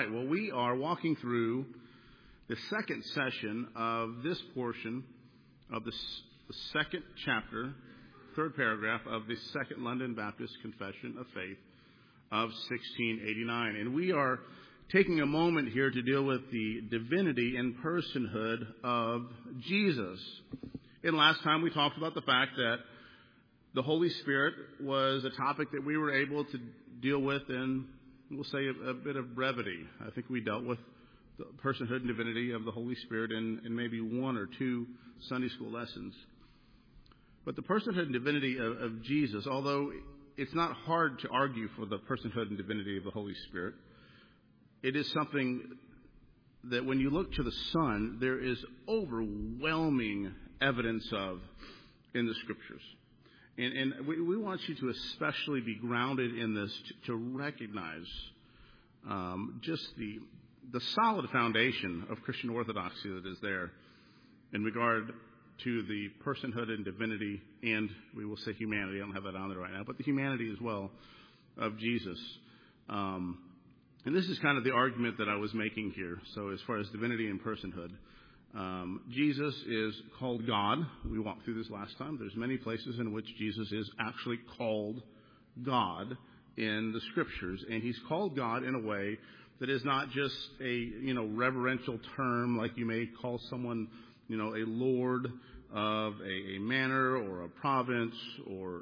right. Well, we are walking through the second session of this portion of the second chapter, third paragraph of the Second London Baptist Confession of Faith of 1689. And we are taking a moment here to deal with the divinity and personhood of Jesus. And last time we talked about the fact that the Holy Spirit was a topic that we were able to deal with in, we'll say, a bit of brevity. I think we dealt with the personhood and divinity of the Holy Spirit in maybe one or two Sunday school lessons. But the personhood and divinity of Jesus, although it's not hard to argue for the personhood and divinity of the Holy Spirit, it is something that when you look to the Son, there is overwhelming evidence of in the Scriptures. And we want you to especially be grounded in this to recognize just the solid foundation of Christian orthodoxy that is there in regard to the personhood and divinity, and we will say humanity. I don't have that on there right now, but the humanity as well of Jesus. And this is kind of the argument that I was making here. So as far as divinity and personhood, Jesus is called God. We walked through this last time. There's many places in which Jesus is actually called God in the Scriptures, and he's called God in a way that is not just a reverential term like you may call someone a lord of a manor or a province or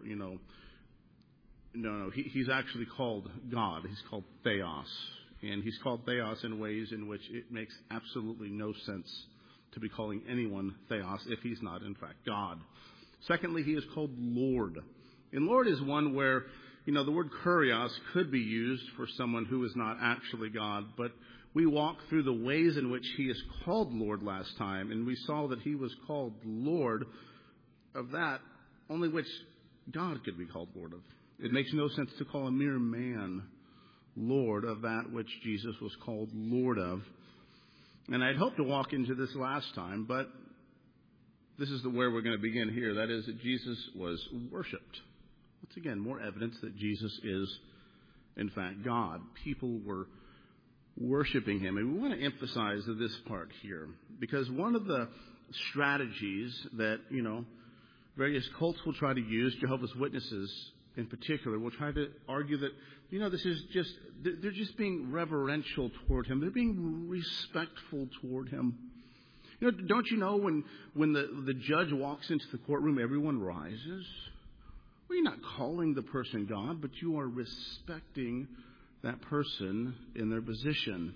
no, he's actually called God. He's called Theos, and he's called Theos in ways in which it makes absolutely no sense to be calling anyone Theos if he's not in fact God. Secondly, he is called Lord, and Lord is one where the word kurios could be used for someone who is not actually God, but we walked through the ways in which he is called Lord last time, and we saw that he was called Lord of that only which God could be called Lord of. It makes no sense to call a mere man Lord of that which Jesus was called Lord of. And I'd hoped to walk into this last time, but this is where we're going to begin here. That is that Jesus was worshipped. Once again, more evidence that Jesus is, in fact, God. People were worshiping him. And we want to emphasize this part here, because one of the strategies that, various cults will try to use, Jehovah's Witnesses in particular, will try to argue that, this is just, they're just being reverential toward him. They're being respectful toward him. Don't you know when the judge walks into the courtroom, everyone rises? Well, you're not calling the person God, but you are respecting that person in their position.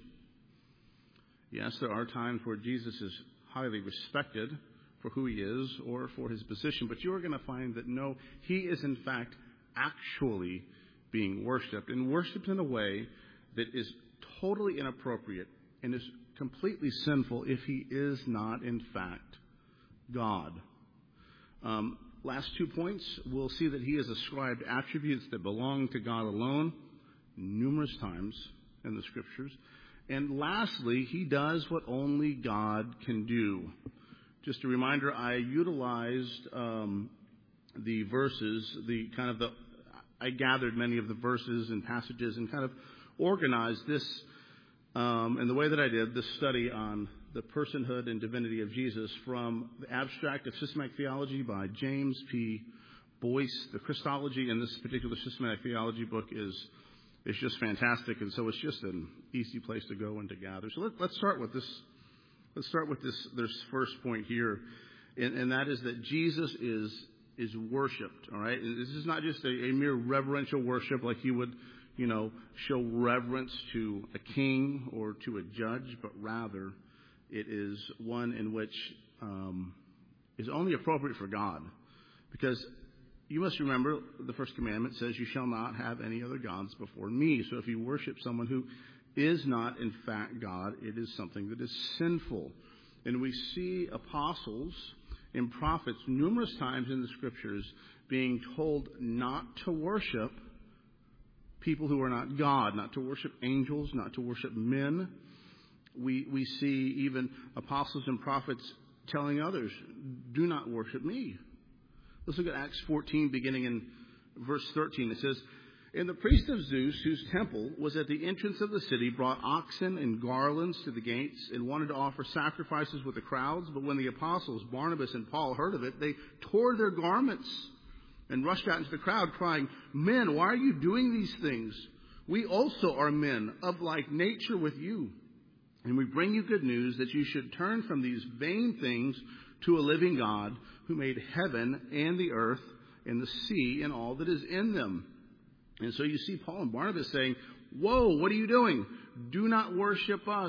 Yes, there are times where Jesus is highly respected for who he is or for his position, but you are going to find that no, he is in fact actually being worshipped, and worshipped in a way that is totally inappropriate and is completely sinful if he is not in fact God. Last 2 points, we'll see that he has ascribed attributes that belong to God alone numerous times in the Scriptures. And lastly, he does what only God can do. Just a reminder, I utilized the verses, I gathered many of the verses and passages and kind of organized this in the way that I did, this study on the personhood and divinity of Jesus from the Abstract of Systematic Theology by James P. Boyce. The Christology in this particular systematic theology book is just fantastic, and so it's just an easy place to go and to gather. So let's start with this. Let's start with this first point here, and that is that Jesus is worshipped. All right, this is not just a mere reverential worship like you would, show reverence to a king or to a judge, but rather it is one in which is only appropriate for God, because you must remember the first commandment says, "You shall not have any other gods before me." So if you worship someone who is not in fact God, it is something that is sinful. And we see apostles and prophets numerous times in the Scriptures being told not to worship people who are not God, not to worship angels, not to worship men. We see even apostles and prophets telling others, "Do not worship me." Let's look at Acts 14, beginning in verse 13. It says, And the priest of Zeus, whose temple was at the entrance of the city, brought oxen and garlands to the gates and wanted to offer sacrifices with the crowds. But when the apostles, Barnabas and Paul, heard of it, they tore their garments and rushed out into the crowd, crying, "Men, why are you doing these things? We also are men of like nature with you. And we bring you good news that you should turn from these vain things to a living God who made heaven and the earth and the sea and all that is in them." And so you see Paul and Barnabas saying, "Whoa, what are you doing? Do not worship us."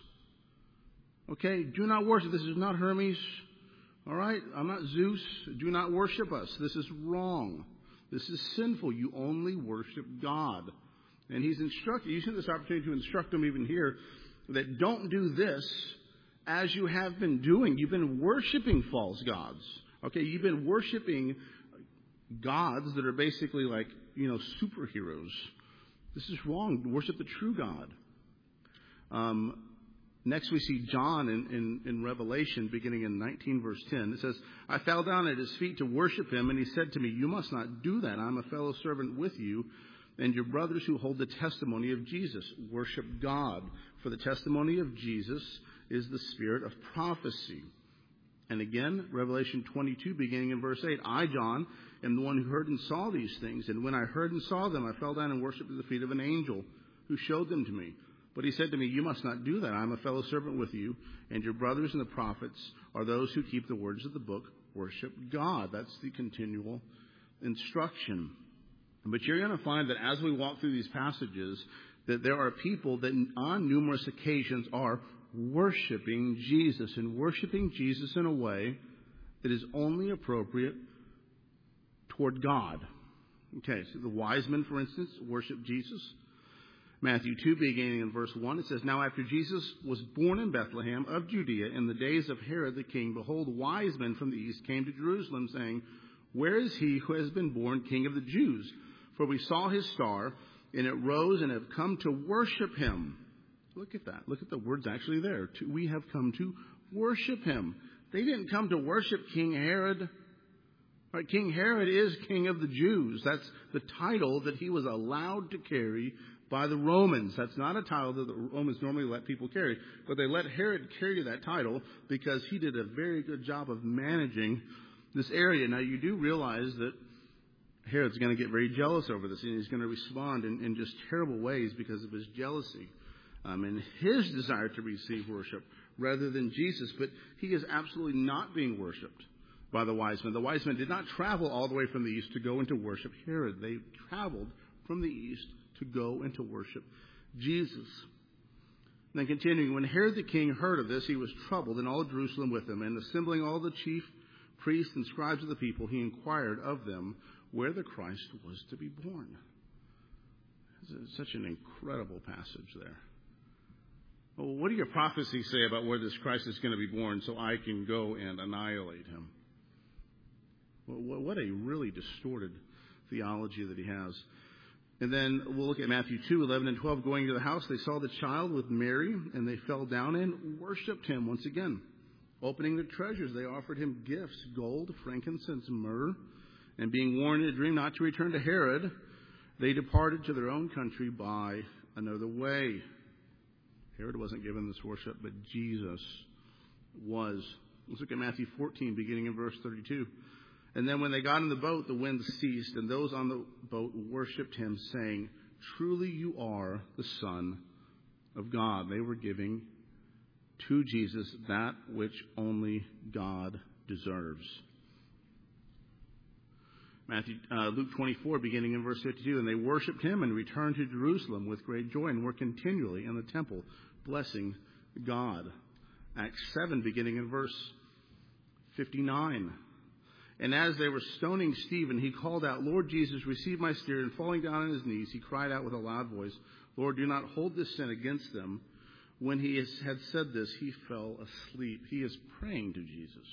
Okay, do not worship. This is not Hermes. All right, I'm not Zeus. Do not worship us. This is wrong. This is sinful. You only worship God. And he's instructed, using this opportunity to instruct them even here, that don't do this as you have been doing. You've been worshiping false gods. Okay, you've been worshiping gods that are basically like, superheroes. This is wrong. Worship the true God. Next we see John in Revelation, beginning in 19 verse 10. It says, "I fell down at his feet to worship him, and he said to me, 'You must not do that. I'm a fellow servant with you and your brothers who hold the testimony of Jesus.'" Worship God. For the testimony of Jesus is the spirit of prophecy. And again, Revelation 22, beginning in verse 8, "I, John, am the one who heard and saw these things. And when I heard and saw them, I fell down and worshipped at the feet of an angel who showed them to me. But he said to me, 'You must not do that. I am a fellow servant with you, and your brothers and the prophets are those who keep the words of the book. Worship God.'" That's the continual instruction. But you're going to find that as we walk through these passages, that there are people that on numerous occasions are worshiping Jesus, and worshiping Jesus in a way that is only appropriate toward God. Okay, so the wise men, for instance, worship Jesus. Matthew 2, beginning in verse 1, it says, "Now after Jesus was born in Bethlehem of Judea in the days of Herod the king, behold, wise men from the east came to Jerusalem, saying, 'Where is he who has been born King of the Jews? For we saw his star, and it rose and have come to worship him.'" Look at that. Look at the words actually there. We have come to worship him. They didn't come to worship King Herod. Right, King Herod is King of the Jews. That's the title that he was allowed to carry by the Romans. That's not a title that the Romans normally let people carry. But they let Herod carry that title because he did a very good job of managing this area. Now, you do realize that Herod's going to get very jealous over this, and he's going to respond in just terrible ways because of his jealousy and his desire to receive worship rather than Jesus. But he is absolutely not being worshipped by the wise men. The wise men did not travel all the way from the east to go and to worship Herod. They traveled from the east to go and to worship Jesus. Then continuing, "When Herod the king heard of this, he was troubled, and all of Jerusalem with him. And assembling all the chief priests and scribes of the people, he inquired of them where the Christ was to be born." This is such an incredible passage there. Well, what do your prophecies say about where this Christ is going to be born so I can go and annihilate him? Well, what a really distorted theology that he has. And then we'll look at Matthew 2, 11 and 12. "Going to the house, they saw the child with Mary, and they fell down and worshipped him once again. Opening their treasures, they offered him gifts, gold, frankincense, and myrrh. And being warned in a dream not to return to Herod, they departed to their own country by another way." Herod wasn't given this worship, but Jesus was. Let's look at Matthew 14, beginning in verse 32. "And then when they got in the boat, the wind ceased, and those on the boat worshipped him, saying, 'Truly you are the Son of God.'" They were giving to Jesus that which only God deserves. Luke 24, beginning in verse 52, "And they worshipped him and returned to Jerusalem with great joy and were continually in the temple, blessing God." Acts 7, beginning in verse 59. "And as they were stoning Stephen, he called out, 'Lord Jesus, receive my spirit.' And falling down on his knees, he cried out with a loud voice, 'Lord, do not hold this sin against them.' When he had said this, he fell asleep." He is praying to Jesus.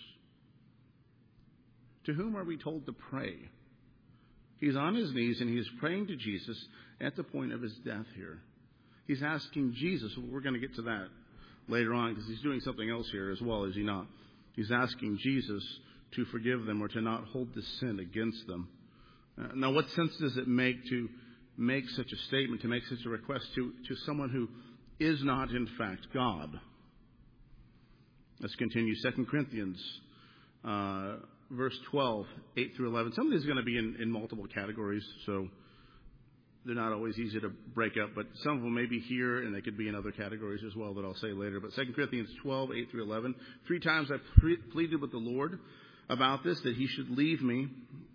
To whom are we told to pray? He's on his knees and he's praying to Jesus at the point of his death here. He's asking Jesus, we're going to get to that later on because he's doing something else here as well, is he not? He's asking Jesus to forgive them or to not hold this sin against them. Now, what sense does it make to make such a statement, to make such a request to someone who is not, in fact, God. Let's continue. 2 Corinthians, verse 12, 8 through 11. Some of these are going to be in multiple categories, so they're not always easy to break up, but some of them may be here, and they could be in other categories as well that I'll say later. But 2 Corinthians 12, 8 through 11. 3 times I pleaded with the Lord about this, that it should leave me,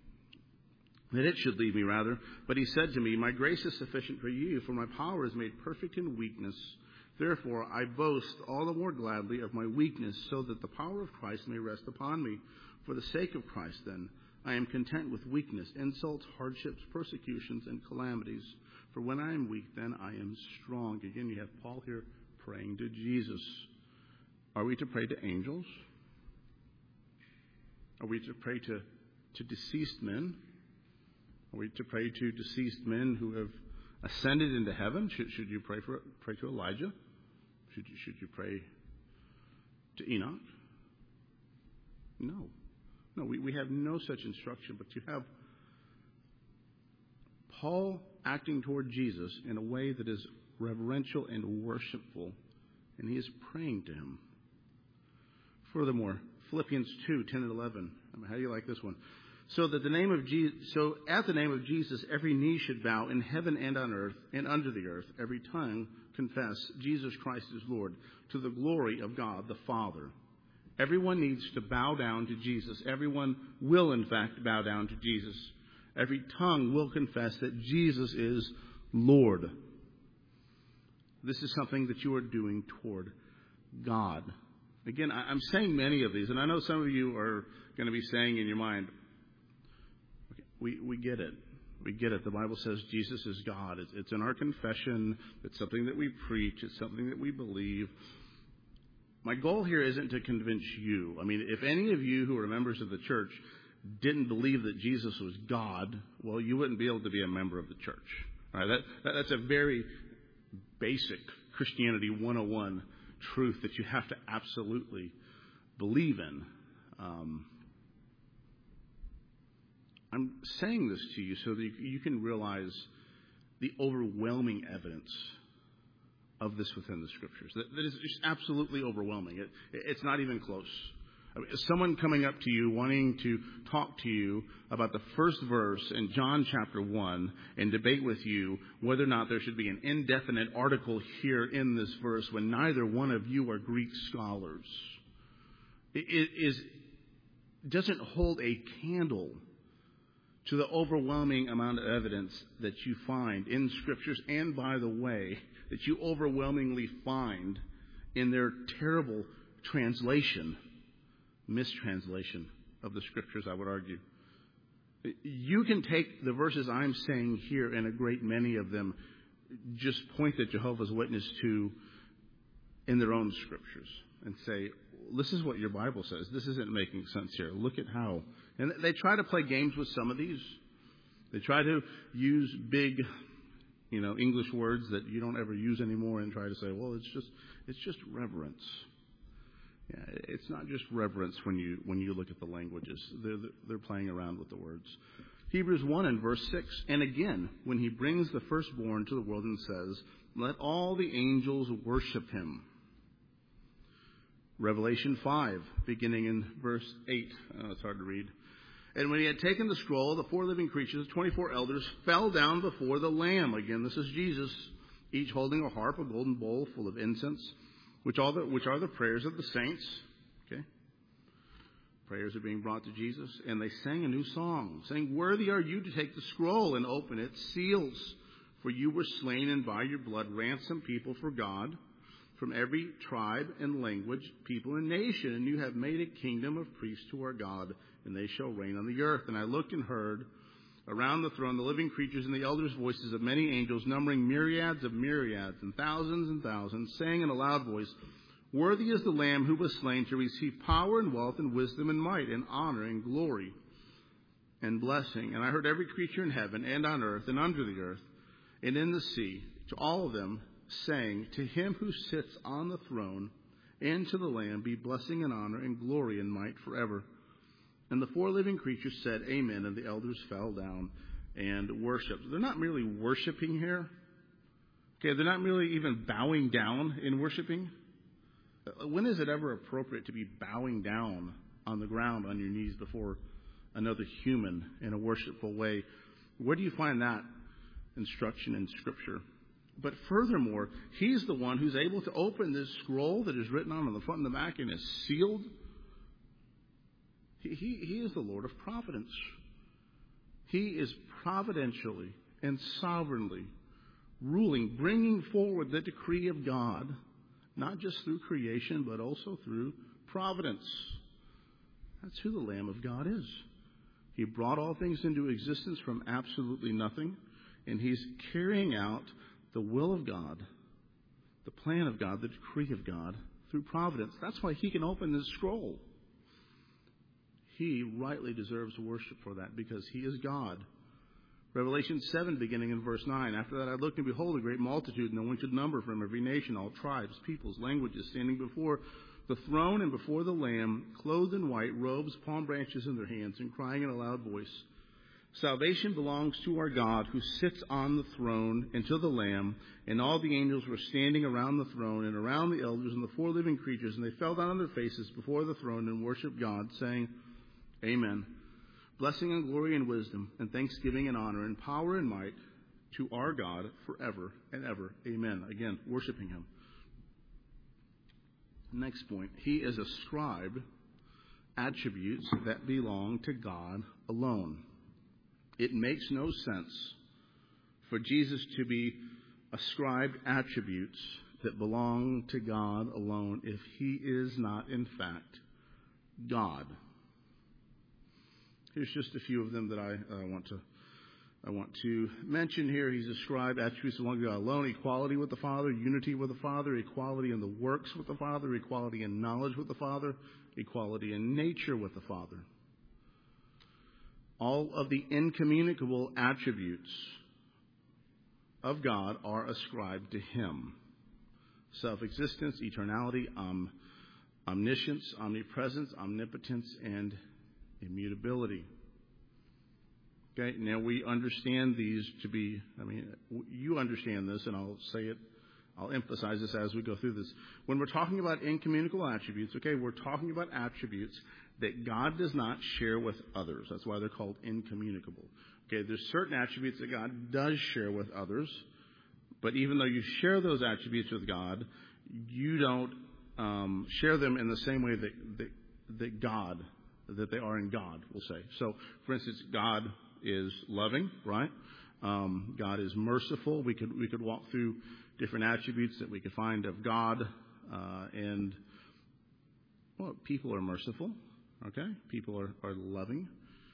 rather. But he said to me, my grace is sufficient for you, for my power is made perfect in weakness. Therefore, I boast all the more gladly of my weakness, so that the power of Christ may rest upon me. For the sake of Christ, then, I am content with weakness, insults, hardships, persecutions, and calamities. For when I am weak, then I am strong. Again, you have Paul here praying to Jesus. Are we to pray to angels? Are we to pray to deceased men? Are we to pray to deceased men who have ascended into heaven? Should you pray to Elijah? Should you pray to Enoch? No, we have no such instruction, but you have Paul acting toward Jesus in a way that is reverential and worshipful, and he is praying to him. Furthermore, Philippians 2, 10 and 11. How do you like this one? So at the name of Jesus, every knee should bow in heaven and on earth and under the earth, every tongue confess Jesus Christ is Lord, to the glory of God the Father. Everyone needs to bow down to Jesus. Everyone will, in fact, bow down to Jesus. Every tongue will confess that Jesus is Lord. This is something that you are doing toward God. Again, I'm saying many of these, and I know some of you are going to be saying in your mind, okay, we get it. We get it. The Bible says Jesus is God. It's in our confession. It's something that we preach. It's something that we believe. My goal here isn't to convince you. I mean, if any of you who are members of the church didn't believe that Jesus was God, well, you wouldn't be able to be a member of the church. All right? That's a very basic Christianity 101 truth that you have to absolutely believe in. I'm saying this to you so that you can realize the overwhelming evidence of this within the Scriptures. That is just absolutely overwhelming. It's not even close. I mean, someone coming up to you wanting to talk to you about the first verse in John chapter 1 and debate with you whether or not there should be an indefinite article here in this verse when neither one of you are Greek scholars. It doesn't hold a candle to the overwhelming amount of evidence that you find in Scriptures, and by the way, that you overwhelmingly find in their terrible mistranslation of the Scriptures, I would argue. You can take the verses I'm saying here, and a great many of them just point the Jehovah's Witness to in their own Scriptures and say, this is what your Bible says. This isn't making sense here. Look at how. And they try to play games with some of these. They try to use big, English words that you don't ever use anymore and try to say, well, it's just reverence. Yeah, it's not just reverence when you look at the languages. They're playing around with the words. Hebrews 1 and verse 6. And again, when he brings the firstborn to the world and says, let all the angels worship him. Revelation 5, beginning in verse 8. It's hard to read. And when he had taken the scroll, the 4 living creatures, 24 elders, fell down before the Lamb. Again, this is Jesus, each holding a harp, a golden bowl full of incense, which are the prayers of the saints. Okay? Prayers are being brought to Jesus. And they sang a new song, saying, worthy are you to take the scroll and open its seals. For you were slain, and by your blood ransomed people for God from every tribe and language, people and nation. And you have made a kingdom of priests to our God, and they shall reign on the earth. And I looked and heard around the throne the living creatures and the elders' voices of many angels, numbering myriads of myriads and thousands, saying in a loud voice, worthy is the Lamb who was slain to receive power and wealth and wisdom and might and honor and glory and blessing. And I heard every creature in heaven and on earth and under the earth and in the sea, to all of them, saying, to him who sits on the throne and to the Lamb be blessing and honor and glory and might forever. And the 4 living creatures said, amen, and the elders fell down and worship. They're not merely worshiping here. Okay, they're not merely even bowing down in worshiping. When is it ever appropriate to be bowing down on the ground on your knees before another human in a worshipful way? Where do you find that instruction in Scripture? But furthermore, he's the one who's able to open this scroll that is written on the front and the back and is sealed. He is the Lord of providence. He is providentially and sovereignly ruling, bringing forward the decree of God, not just through creation, but also through providence. That's who the Lamb of God is. He brought all things into existence from absolutely nothing, and he's carrying out the will of God, the plan of God, the decree of God through providence. That's why he can open this scroll. He rightly deserves worship for that because he is God. Revelation 7, beginning in verse 9. After that I looked, and behold, a great multitude, no one could number, from every nation, all tribes, peoples, languages, standing before the throne and before the Lamb, clothed in white robes, palm branches in their hands, and crying in a loud voice, Salvation belongs to our God who sits on the throne and to the Lamb. And all the angels were standing around the throne and around the elders and the four living creatures, and they fell down on their faces before the throne and worshiped God, saying, Amen. Blessing and glory and wisdom and thanksgiving and honor and power and might to our God forever and ever. Amen. Again, worshiping him. Next point. He is ascribed attributes that belong to God alone. It makes no sense for Jesus to be ascribed attributes that belong to God alone if he is not, in fact, God. Here's just a few of them that I want to mention here. He's ascribed attributes belong to God alone: equality with the Father, unity with the Father, equality in the works with the Father, equality in knowledge with the Father, equality in nature with the Father. All of the incommunicable attributes of God are ascribed to him. Self-existence, eternality, omniscience, omnipresence, omnipotence, and immutability. Okay, now we understand these to be, you understand this, and I'll emphasize this as we go through this. When we're talking about incommunicable attributes, okay, we're talking about attributes that God does not share with others. That's why they're called incommunicable. Okay, there's certain attributes that God does share with others, but even though you share those attributes with God, you don't share them in the same way that they are in God, we'll say. So, for instance, God is loving, right? God is merciful. We could walk through different attributes that we could find of God, and people are merciful. Okay, people are loving,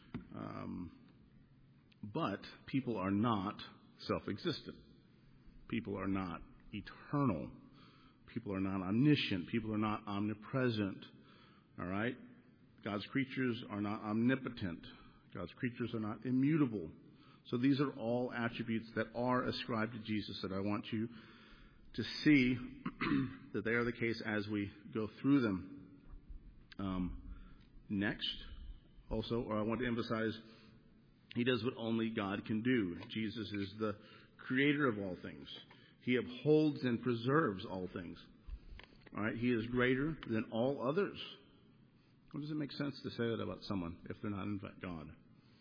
but people are not self-existent. People are not eternal. People are not omniscient. People are not omnipresent. All right, God's creatures are not omnipotent. God's creatures are not immutable. So these are all attributes that are ascribed to Jesus that I want you to see that they are the case as we go through them. Next, also, I want to emphasize, he does what only God can do. Jesus is the creator of all things. He upholds and preserves all things. All right, he is greater than all others. What does it make sense to say that about someone if they're not in fact God?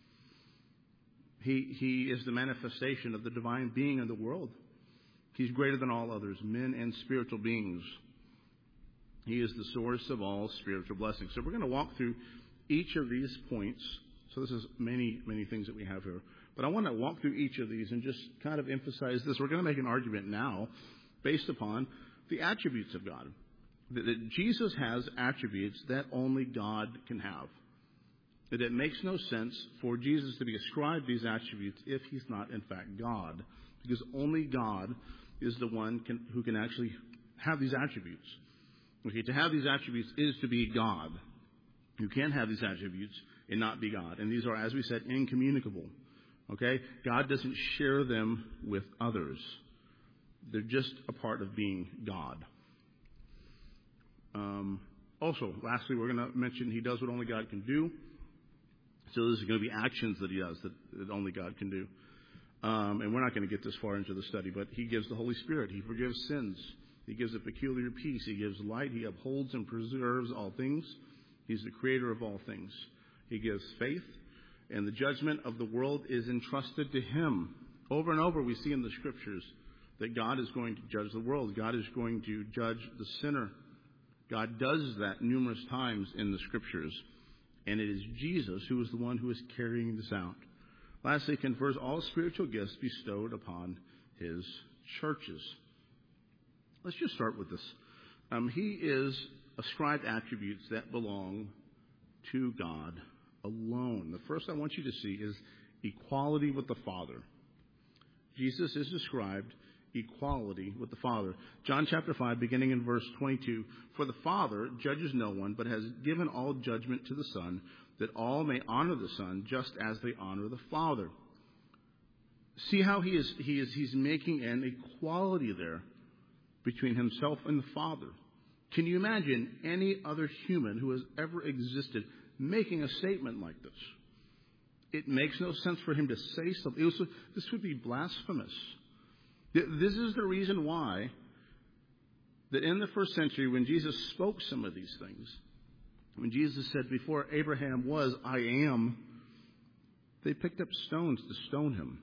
He is the manifestation of the divine being in the world. He's greater than all others, men and spiritual beings. He is the source of all spiritual blessings. So we're going to walk through each of these points. So this is many, many things that we have here. But I want to walk through each of these and just kind of emphasize this. We're going to make an argument now based upon the attributes of God. That Jesus has attributes that only God can have. That it makes no sense for Jesus to be ascribed these attributes if he's not in fact God. Because only God is the one who can actually have these attributes. Okay, to have these attributes is to be God. You can't have these attributes and not be God. And these are, as we said, incommunicable. Okay? God doesn't share them with others. They're just a part of being God. Also, lastly, we're going to mention he does what only God can do. So there's going to be actions that he does that only God can do. And we're not going to get this far into the study, but he gives the Holy Spirit. He forgives sins. He gives a peculiar peace. He gives light. He upholds and preserves all things. He's the creator of all things. He gives faith, and the judgment of the world is entrusted to him. Over and over we see in the Scriptures that God is going to judge the world. God is going to judge the sinner. God does that numerous times in the Scriptures. And it is Jesus who is the one who is carrying this out. Lastly, he confers all spiritual gifts bestowed upon his churches. Let's just start with this. He is ascribed attributes that belong to God alone. The first I want you to see is equality with the Father. Jesus is described equality with the Father. John chapter 5, beginning in verse 22. For the Father judges no one, but has given all judgment to the Son, that all may honor the Son just as they honor the Father. See how he's making an equality there between himself and the Father. Can you imagine any other human who has ever existed making a statement like this? It makes no sense for him to say something. This would be blasphemous. This is the reason why that in the first century, when Jesus spoke some of these things, when Jesus said, before Abraham was, I am, they picked up stones to stone him.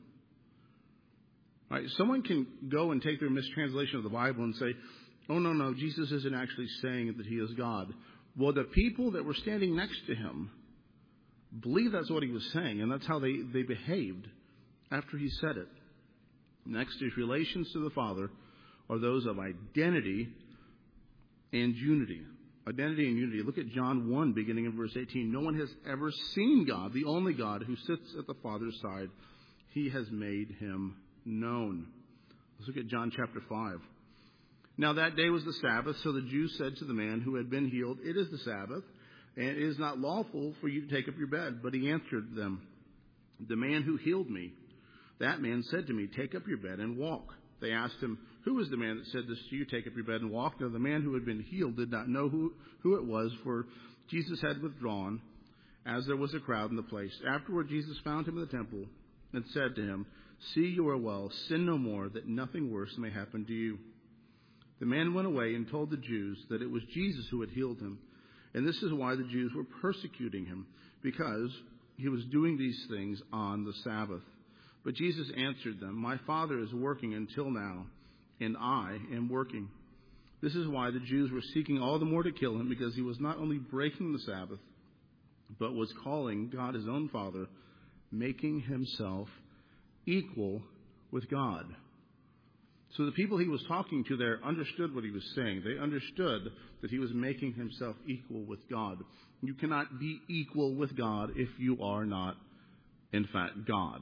All right, someone can go and take their mistranslation of the Bible and say, oh, no, Jesus isn't actually saying that he is God. Well, the people that were standing next to him believed that's what he was saying, and that's how they behaved after he said it. Next, his relations to the Father are those of identity and unity. Identity and unity. Look at John 1, beginning in verse 18. No one has ever seen God, the only God who sits at the Father's side. He has made him known. Let's look at John chapter 5. Now that day was the Sabbath, so the Jews said to the man who had been healed, it is the Sabbath, and it is not lawful for you to take up your bed. But he answered them, the man who healed me, that man said to me, take up your bed and walk. They asked him, who is the man that said this to you, take up your bed and walk? Now the man who had been healed did not know who it was, for Jesus had withdrawn, as there was a crowd in the place. Afterward Jesus found him in the temple and said to him, see, you are well, sin no more, that nothing worse may happen to you. The man went away and told the Jews that it was Jesus who had healed him. And this is why the Jews were persecuting him, because he was doing these things on the Sabbath. But Jesus answered them, my Father is working until now, and I am working. This is why the Jews were seeking all the more to kill him, because he was not only breaking the Sabbath, but was calling God his own Father, making himself equal with God. So the people he was talking to there understood what he was saying. They understood that he was making himself equal with God. You cannot be equal with God if you are not, in fact, God.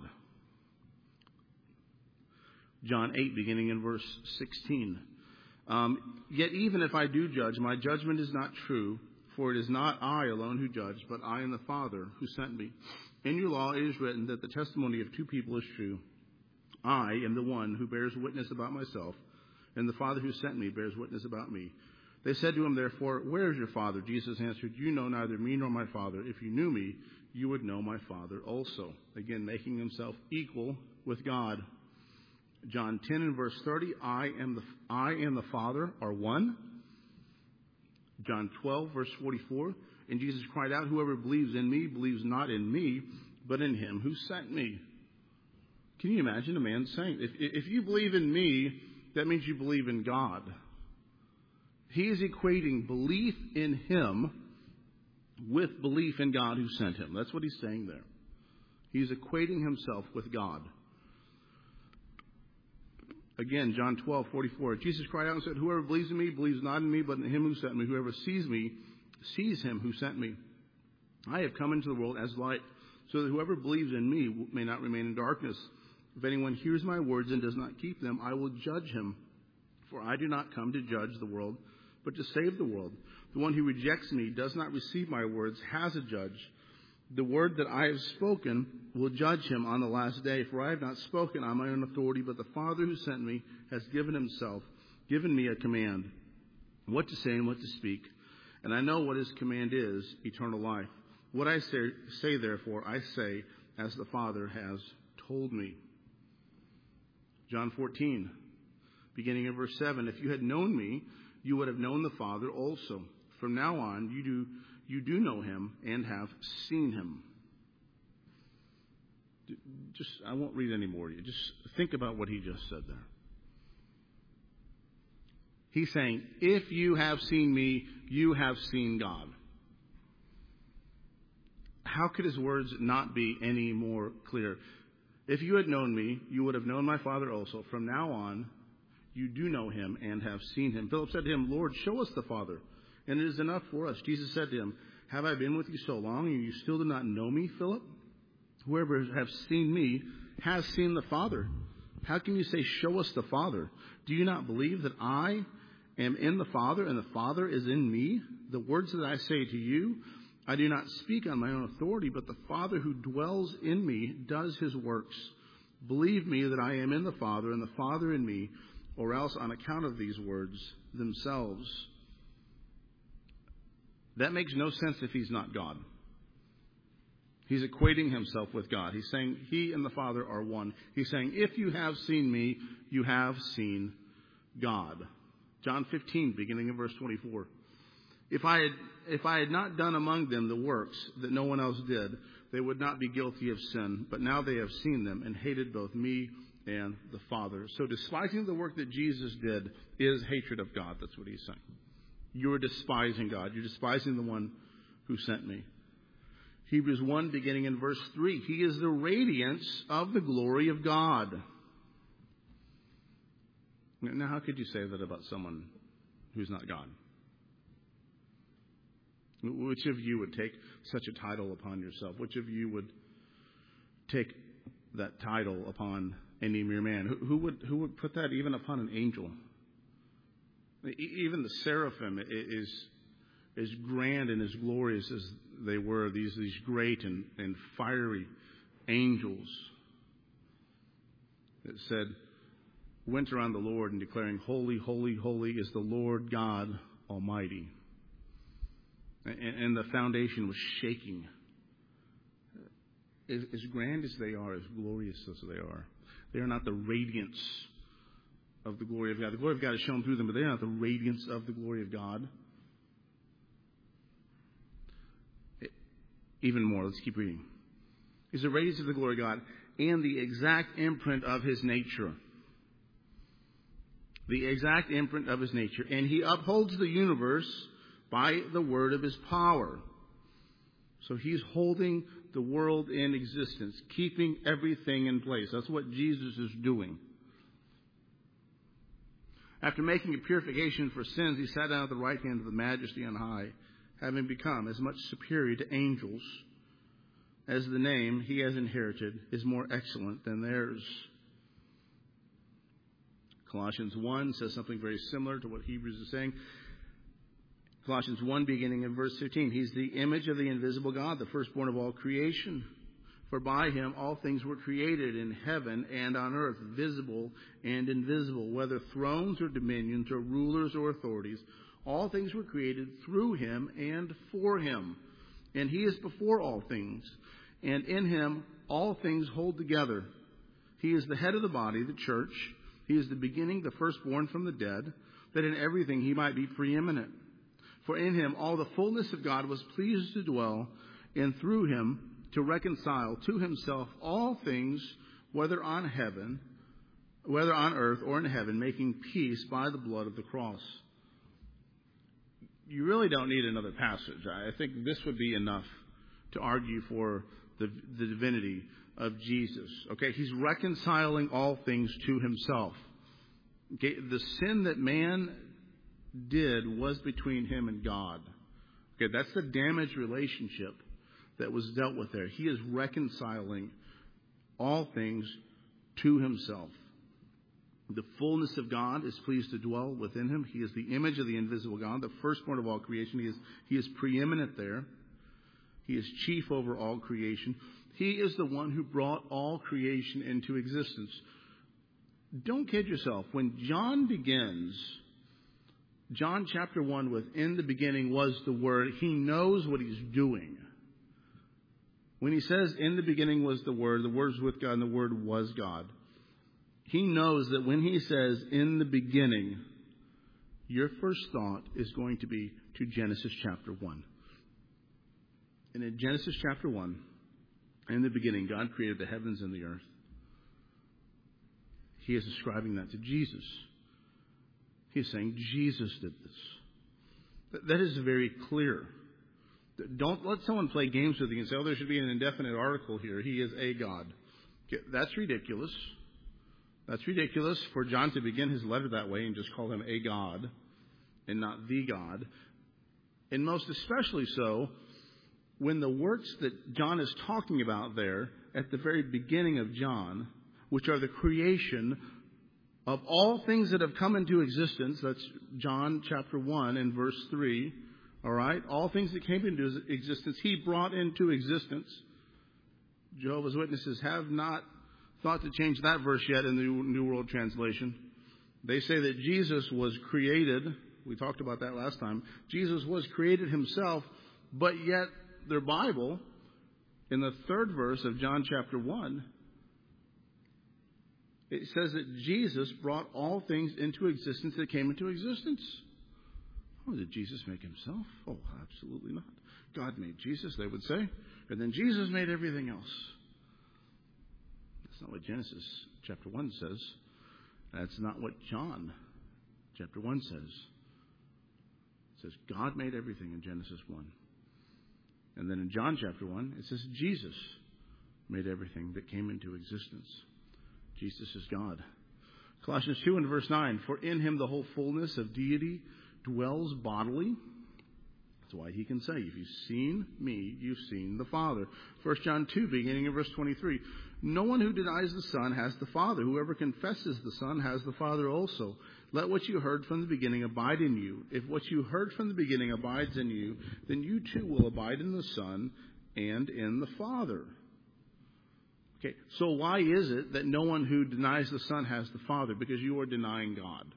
John 8, beginning in verse 16. Yet even if I do judge, my judgment is not true, for it is not I alone who judge, but I and the Father who sent me. In your law it is written that the testimony of two people is true. I am the one who bears witness about myself, and the Father who sent me bears witness about me. They said to him, therefore, where is your Father? Jesus answered, you know neither me nor my Father. If you knew me, you would know my Father also. Again, making himself equal with God. John 10 and verse 30, I and the Father are one. John 12, verse 44, and Jesus cried out, whoever believes in me believes not in me, but in him who sent me. Can you imagine a man saying, if you believe in me, that means you believe in God. He is equating belief in him with belief in God who sent him. That's what he's saying there. He's equating himself with God. Again, John 12:44. Jesus cried out and said, whoever believes in me believes not in me, but in him who sent me. Whoever sees me sees him who sent me. I have come into the world as light, so that whoever believes in me may not remain in darkness. If anyone hears my words and does not keep them, I will judge him. For I do not come to judge the world, but to save the world. The one who rejects me does not receive my words, has a judge. The word that I have spoken will judge him on the last day. For I have not spoken on my own authority, but the Father who sent me has given me a command, what to say and what to speak. And I know what his command is, eternal life. What I say, therefore, I say as the Father has told me. John 14, beginning in verse 7. If you had known me, you would have known the Father also. From now on, you do know him and have seen him. I won't read any more to you. Just think about what he just said there. He's saying, if you have seen me, you have seen God. How could his words not be any more clear? If you had known me, you would have known my Father also. From now on, you do know him and have seen him. Philip said to him, Lord, show us the Father, and it is enough for us. Jesus said to him, have I been with you so long, and you still do not know me, Philip? Whoever has seen me has seen the Father. How can you say, show us the Father? Do you not believe that I am in the Father, and the Father is in me? The words that I say to you, I do not speak on my own authority, but the Father who dwells in me does his works. Believe me that I am in the Father, and the Father in me, or else on account of these words themselves. That makes no sense if he's not God. He's equating himself with God. He's saying he and the Father are one. He's saying, if you have seen me, you have seen God. John 15, beginning in verse 24. If I had not done among them the works that no one else did, they would not be guilty of sin. But now they have seen them and hated both me and the Father. So despising the work that Jesus did is hatred of God. That's what he's saying. You're despising God. You're despising the one who sent me. Hebrews 1, beginning in verse 3. He is the radiance of the glory of God. Now, how could you say that about someone who's not God? Which of you would take such a title upon yourself? Which of you would take that title upon any mere man? Who would put that even upon an angel? Even the seraphim is as grand and as glorious as they were, these great and fiery angels that said, went around the Lord and declaring, holy, holy, holy is the Lord God Almighty. And the foundation was shaking. As grand as they are, as glorious as they are not the radiance of the glory of God. The glory of God is shown through them, but they are not the radiance of the glory of God. Even more, let's keep reading. He's the radiance of the glory of God and the exact imprint of his nature. The exact imprint of his nature. And he upholds the universe by the word of his power. So he's holding the world in existence, keeping everything in place. That's what Jesus is doing. After making a purification for sins, he sat down at the right hand of the Majesty on high, having become as much superior to angels as the name he has inherited is more excellent than theirs. Colossians 1 says something very similar to what Hebrews is saying. Colossians 1, beginning in verse 15. He's the image of the invisible God, the firstborn of all creation. For by him all things were created in heaven and on earth, visible and invisible, whether thrones or dominions or rulers or authorities. All things were created through him and for him. And he is before all things. And in him all things hold together. He is the head of the body, the church. He is the beginning, the firstborn from the dead, that in everything he might be preeminent. For in him all the fullness of God was pleased to dwell, and through him to reconcile to himself all things, whether on earth or in heaven, making peace by the blood of the cross. You really don't need another passage. I think this would be enough to argue for the divinity of Jesus. Okay, he's reconciling all things to himself. Okay, the sin that man did was between him and God. Okay, that's the damaged relationship that was dealt with there. He is reconciling all things to himself. The fullness of God is pleased to dwell within him. He is the image of the invisible God, the firstborn of all creation. He is preeminent there. He is chief over all creation. He is the one who brought all creation into existence. Don't kid yourself. When John begins, John chapter 1 with, in the beginning was the Word, he knows what he's doing. When he says, in the beginning was the Word was with God, and the Word was God, he knows that when he says, in the beginning, your first thought is going to be to Genesis chapter 1. And in Genesis chapter 1, in the beginning, God created the heavens and the earth. He is ascribing that to Jesus. He is saying Jesus did this. That is very clear. Don't let someone play games with you and say, oh, there should be an indefinite article here. He is a God. That's ridiculous. That's ridiculous for John to begin his letter that way and just call him a God and not the God. And most especially so when the works that John is talking about there at the very beginning of John, which are the creation of all things that have come into existence. That's John chapter 1 and verse 3. All right? All things that came into existence, he brought into existence. Jehovah's Witnesses have not thought to change that verse yet in the New World Translation. They say that Jesus was created. We talked about that last time. Jesus was created himself, but yet their Bible, in the third verse of John chapter 1, it says that Jesus brought all things into existence that came into existence. Oh, did Jesus make himself? Oh, absolutely not. God made Jesus, they would say. And then Jesus made everything else. That's not what Genesis chapter 1 says. That's not what John chapter 1 says. It says God made everything in Genesis 1. And then in John chapter 1, it says Jesus made everything that came into existence. Jesus is God. Colossians 2 and verse 9, for in him the whole fullness of deity dwells bodily. That's why he can say, if you've seen me, you've seen the Father. 1 John 2, beginning in verse 23, no one who denies the Son has the Father. Whoever confesses the Son has the Father also. Let what you heard from the beginning abide in you. If what you heard from the beginning abides in you, then you too will abide in the Son and in the Father. Okay, so why is it that no one who denies the Son has the Father? Because you are denying God.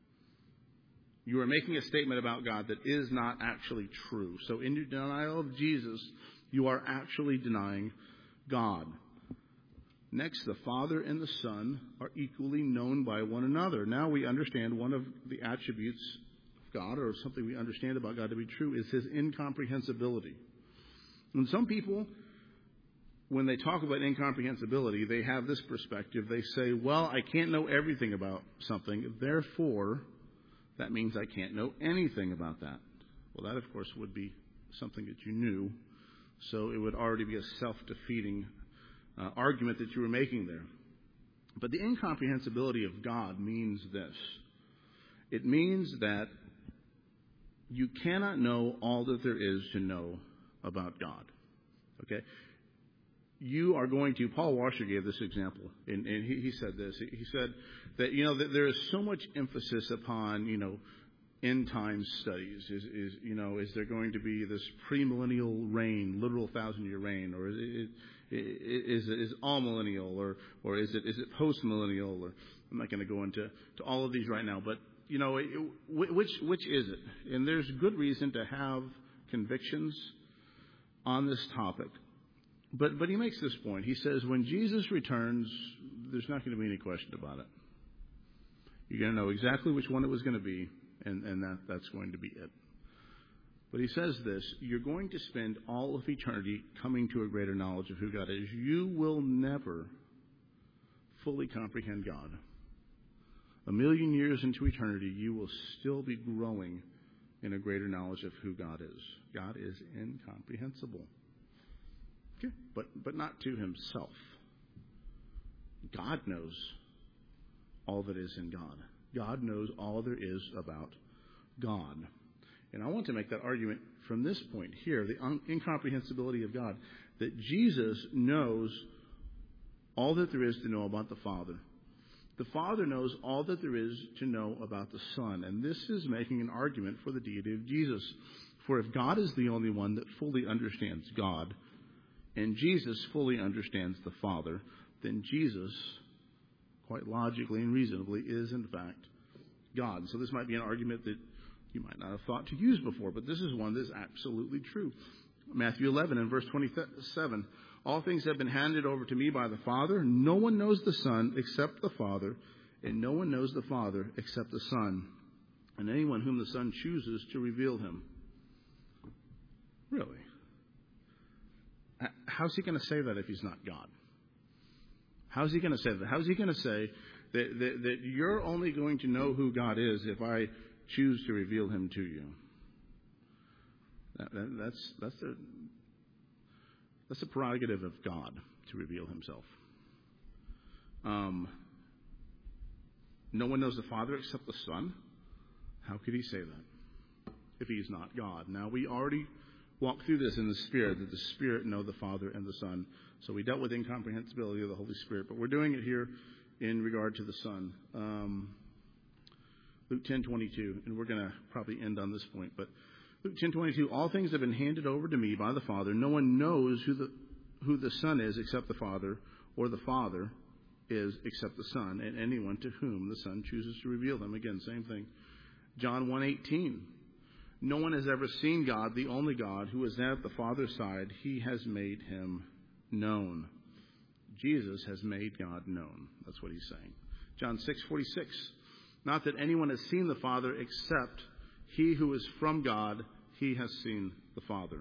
You are making a statement about God that is not actually true. So in your denial of Jesus, you are actually denying God. Next, the Father and the Son are equally known by one another. Now we understand one of the attributes of God, or something we understand about God to be true, is his incomprehensibility. And some people, when they talk about incomprehensibility, they have this perspective. They say, well, I can't know everything about something, therefore, that means I can't know anything about that. Well, that, of course, would be something that you knew, so it would already be a self-defeating argument that you were making there. But the incomprehensibility of God means this. It means that you cannot know all that there is to know about God. Okay? You are going to, Paul Washer gave this example, and he said this. He said that, that there is so much emphasis upon, end time studies. Is there going to be this premillennial reign, literal 1,000-year reign, or is it all-millennial, or is it post-millennial? Or I'm not going to go into all of these right now, but which is it? And there's good reason to have convictions on this topic. But he makes this point. He says when Jesus returns, there's not going to be any question about it. You're going to know exactly which one it was going to be, and that's going to be it. But he says this, you're going to spend all of eternity coming to a greater knowledge of who God is. You will never fully comprehend God. 1,000,000 years into eternity, you will still be growing in a greater knowledge of who God is. God is incomprehensible. Okay? But not to himself. God knows all that is in God. God knows all there is about God. And I want to make that argument from this point here, the incomprehensibility of God, that Jesus knows all that there is to know about the Father. The Father knows all that there is to know about the Son. And this is making an argument for the deity of Jesus. For if God is the only one that fully understands God, and Jesus fully understands the Father, then Jesus, quite logically and reasonably, is in fact God. So this might be an argument that you might not have thought to use before, but this is one that's absolutely true. Matthew 11 and verse 27. All things have been handed over to me by the Father. No one knows the Son except the Father, and no one knows the Father except the Son, and anyone whom the Son chooses to reveal him. Really? How's he going to say that if he's not God? How's he going to say that? How's he going to say that you're only going to know who God is if I choose to reveal him to you? That's a prerogative of God to reveal himself. No one knows the Father except the Son. How could he say that if he's not God? Now, we already walked through this in the Spirit, that the Spirit know the Father and the Son. So we dealt with incomprehensibility of the Holy Spirit, but we're doing it here in regard to the Son. Luke 10:22, and we're going to probably end on this point, but Luke 10:22, all things have been handed over to me by the Father. No one knows who the Son is except the Father, or the Father is except the Son, and anyone to whom the Son chooses to reveal him. Again, same thing. John 1:18, no one has ever seen God, the only God, who is at the Father's side. He has made him known. Jesus has made God known. That's what he's saying. John 6:46, not that anyone has seen the Father except he who is from God, he has seen the Father.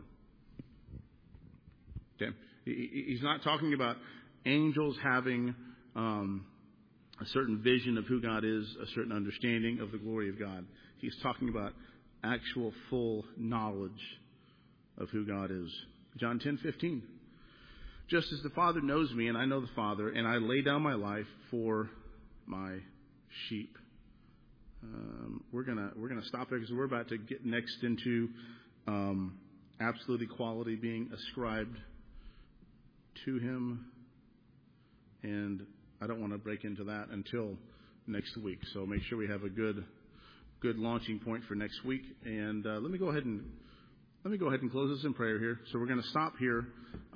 Okay? He's not talking about angels having a certain vision of who God is, a certain understanding of the glory of God. He's talking about actual full knowledge of who God is. John 10:15, just as the Father knows me and I know the Father, and I lay down my life for my sheep. We're gonna stop there because we're about to get next into absolute equality being ascribed to him, and I don't want to break into that until next week. So make sure we have a good launching point for next week. And let me go ahead and close this in prayer here. So we're going to stop here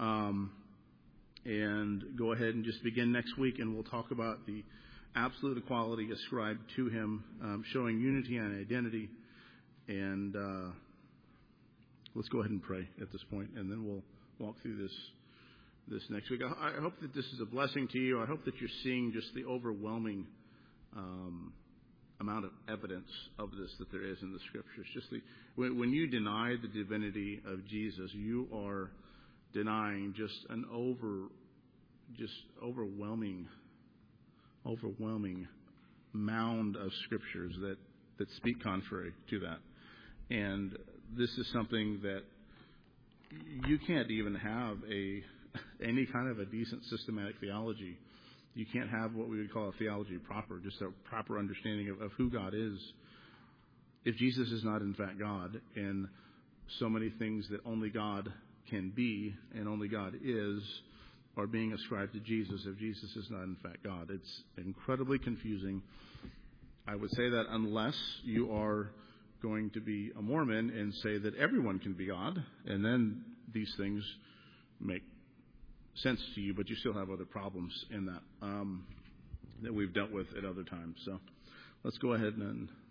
and go ahead and just begin next week, and we'll talk about the absolute equality ascribed to him, showing unity and identity. And let's go ahead and pray at this point, and then we'll walk through this next week. I hope that this is a blessing to you. I hope that you're seeing just the overwhelming amount of evidence of this that there is in the Scriptures. Just when you deny the divinity of Jesus, you are denying just an overwhelming mound of Scriptures that speak contrary to that. And this is something that you can't even have any kind of a decent systematic theology. You can't have what we would call a theology proper, just a proper understanding of who God is, if Jesus is not in fact God, and so many things that only God can be and only God is are being ascribed to Jesus if Jesus is not in fact God. It's incredibly confusing. I would say that unless you are going to be a Mormon and say that everyone can be God, and then these things make sense to you, but you still have other problems in that that we've dealt with at other times. So let's go ahead and